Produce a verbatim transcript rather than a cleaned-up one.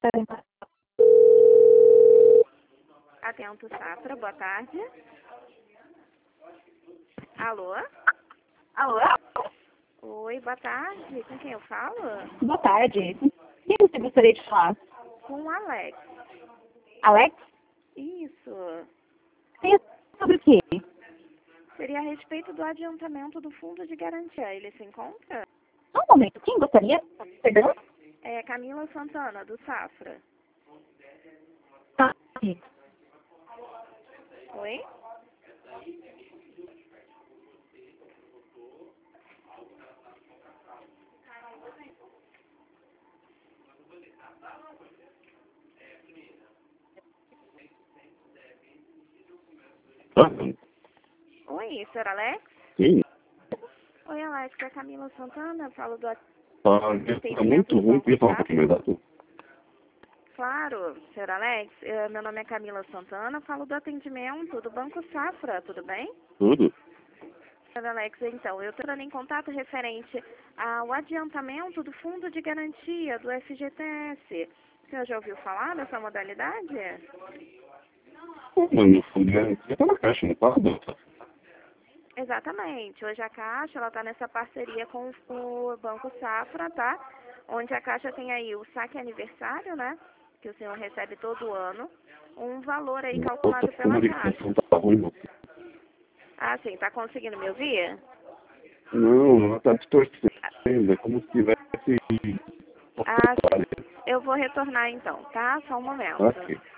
Atento Safra, boa tarde. Alô? Alô? Oi, boa tarde. Com quem eu falo? Boa tarde. Quem você gostaria de falar? Com o Alex. Alex? Isso. Tem sobre o quê? Seria a respeito do adiantamento do fundo de garantia. Ele se encontra? Só um momento. Quem gostaria? Perdão? É Camila Santana, do Safra. Tá. Sim. Oi? Ah, Oi, senhor Alex? sim. Oi, Alex. É Camila Santana. Falo do Ah, é atendimento muito do ruim. Banco Queria falar um Safra. pouquinho mais alto. Claro, senhor Alex. eh, Meu nome é Camila Santana. Falo do atendimento do Banco Safra. Tudo bem? Tudo? Senhor Alex, então, eu estou entrando em contato referente ao adiantamento do fundo de garantia do F G T S. O senhor já ouviu falar dessa modalidade? Mas no fundo, já tá na caixa, não tá, Doutor? Exatamente. Hoje a Caixa ela está nessa parceria com o Banco Safra, tá? Onde a Caixa tem aí o saque aniversário, né? Que o senhor recebe todo ano. Um valor aí Nossa, calculado pela Caixa. comunicação tá ruim, moço. Ah, sim. Tá conseguindo me ouvir? Não, ela tá distorcendo. É como se tivesse... Ah, sim. Eu vou retornar então, tá? Só um momento. Ok.